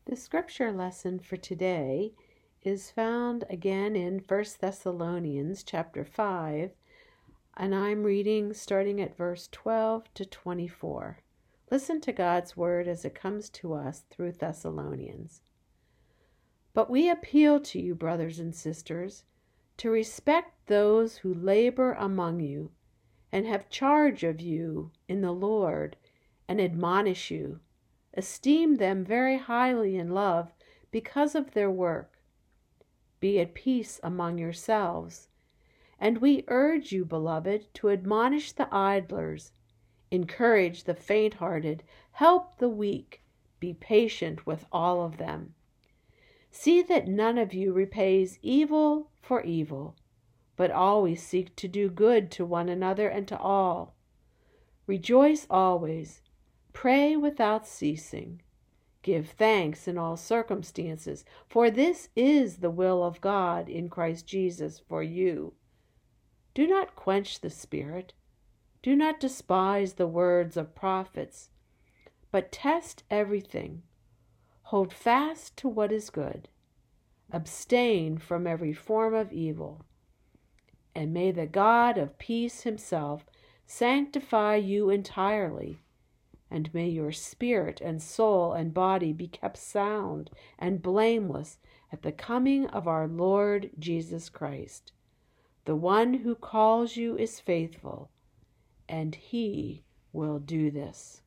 The scripture lesson for today is found again in 1 Thessalonians chapter 5, and I'm reading starting at verse 12 to 24. Listen to God's word as it comes to us through Thessalonians. But we appeal to you, brothers and sisters, to respect those who labor among you and have charge of you in the Lord and admonish you. Esteem them very highly in love because of their work. Be at peace among yourselves. And we urge you, beloved, to admonish the idlers, encourage the faint-hearted, help the weak, be patient with all of them. See that none of you repays evil for evil, but always seek to do good to one another and to all. Rejoice always. Pray without ceasing. Give thanks in all circumstances, for this is the will of God in Christ Jesus for you. Do not quench the Spirit. Do not despise the words of prophets, but test everything. Hold fast to what is good. Abstain from every form of evil. And may the God of peace himself sanctify you entirely, and may your spirit and soul and body be kept sound and blameless at the coming of our Lord Jesus Christ. The one who calls you is faithful, and he will do this.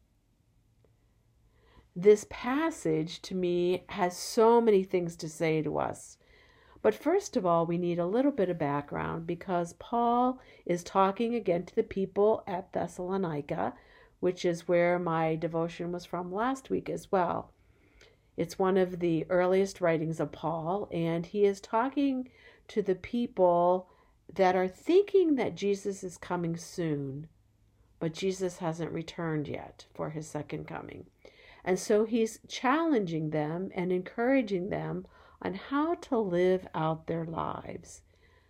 This passage, to me, has so many things to say to us. But first of all, we need a little bit of background because Paul is talking again to the people at Thessalonica, which is where my devotion was from last week as well. It's one of the earliest writings of Paul, and he is talking to the people that are thinking that Jesus is coming soon, but Jesus hasn't returned yet for his second coming. And so he's challenging them and encouraging them on how to live out their lives.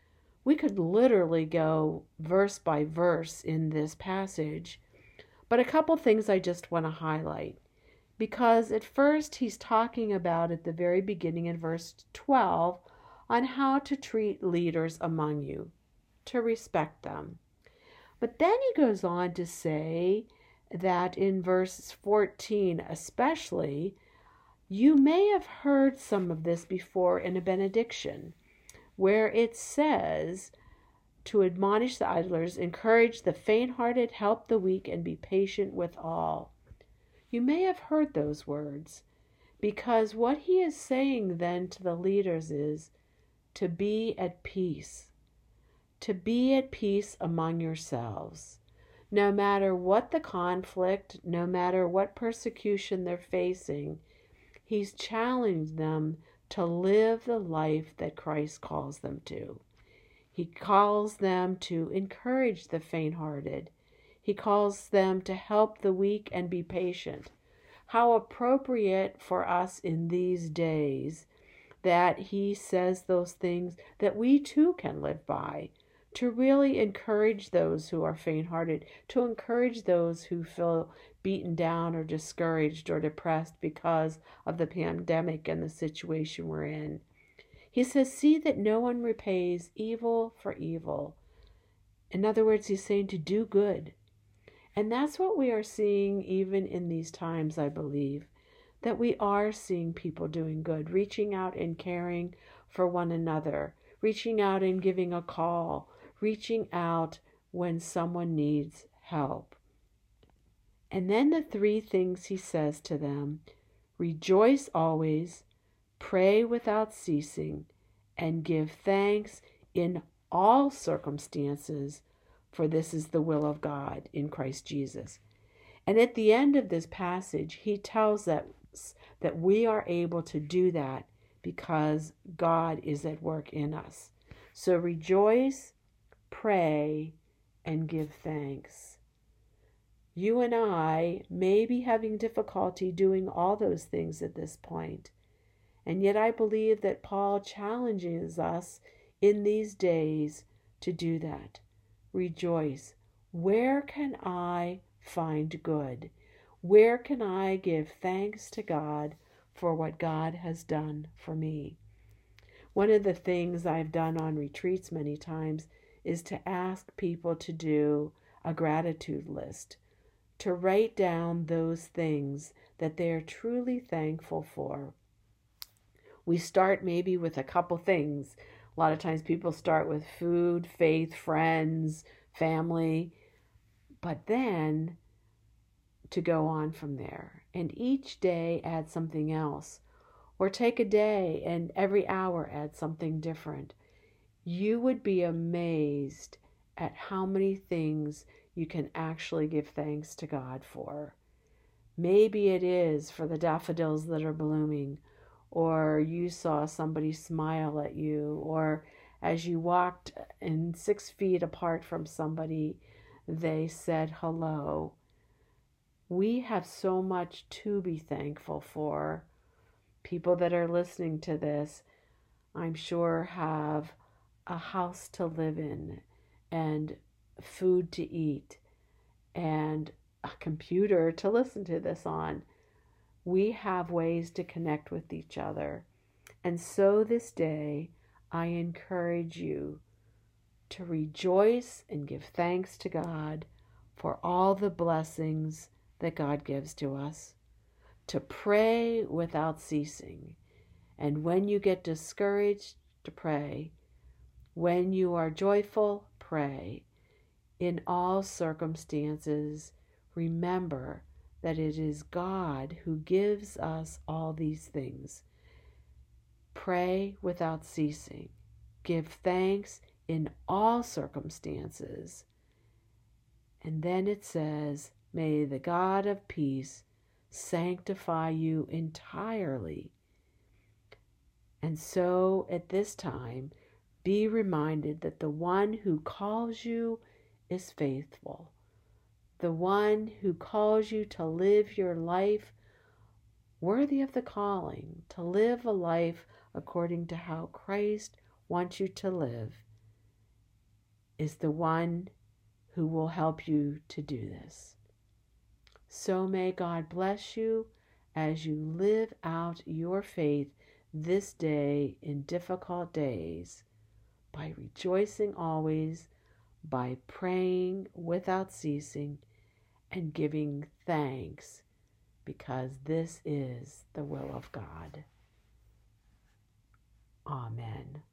We could literally go verse by verse in this passage, but a couple things I just want to highlight. Because at first he's talking about at the very beginning in verse 12 on how to treat leaders among you, to respect them. But then he goes on to say that in verse 14 especially, you may have heard some of this before in a benediction, where it says to admonish the idlers, encourage the faint-hearted, help the weak, and be patient with all. You may have heard those words, because what he is saying then to the leaders is to be at peace. To be at peace among yourselves. No matter what the conflict, no matter what persecution they're facing, he's challenged them to live the life that Christ calls them to. He calls them to encourage the faint-hearted. He calls them to help the weak and be patient. How appropriate for us in these days that he says those things that we too can live by, to really encourage those who are faint-hearted, to encourage those who feel beaten down or discouraged or depressed because of the pandemic and the situation we're in. He says, see that no one repays evil for evil. In other words, he's saying to do good. And that's what we are seeing even in these times, I believe, that we are seeing people doing good, reaching out and caring for one another, reaching out and giving a call, reaching out when someone needs help. And then the three things he says to them: rejoice always, pray without ceasing, and give thanks in all circumstances, for this is the will of God in Christ Jesus. And at the end of this passage, he tells us that we are able to do that because God is at work in us. So rejoice, pray, and give thanks. You and I may be having difficulty doing all those things at this point. And yet I believe that Paul challenges us in these days to do that. Rejoice. Where can I find good? Where can I give thanks to God for what God has done for me. One of the things I've done on retreats many times is to ask people to do a gratitude list, to write down those things that they're truly thankful for. We start maybe with a couple things. A lot of times people start with food, faith, friends, family, but then to go on from there. And each day add something else. Or take a day and every hour add something different. You would be amazed at how many things you can actually give thanks to God for. Maybe it is for the daffodils that are blooming, or you saw somebody smile at you, or as you walked in 6 feet apart from somebody, they said hello. We have so much to be thankful for. People that are listening to this, I'm sure, have a house to live in and food to eat and a computer to listen to this on. We have ways to connect with each other. And so this day, I encourage you to rejoice and give thanks to God for all the blessings that God gives to us, to pray without ceasing. And when you get discouraged, to pray. When you are joyful, pray. In all circumstances, remember that it is God who gives us all these things. Pray without ceasing. Give thanks in all circumstances. And then it says, may the God of peace sanctify you entirely. And so at this time, be reminded that the one who calls you is faithful. The one who calls you to live your life worthy of the calling, to live a life according to how Christ wants you to live, is the one who will help you to do this. So may God bless you as you live out your faith this day in difficult days, by rejoicing always, by praying without ceasing, and giving thanks, because this is the will of God. Amen.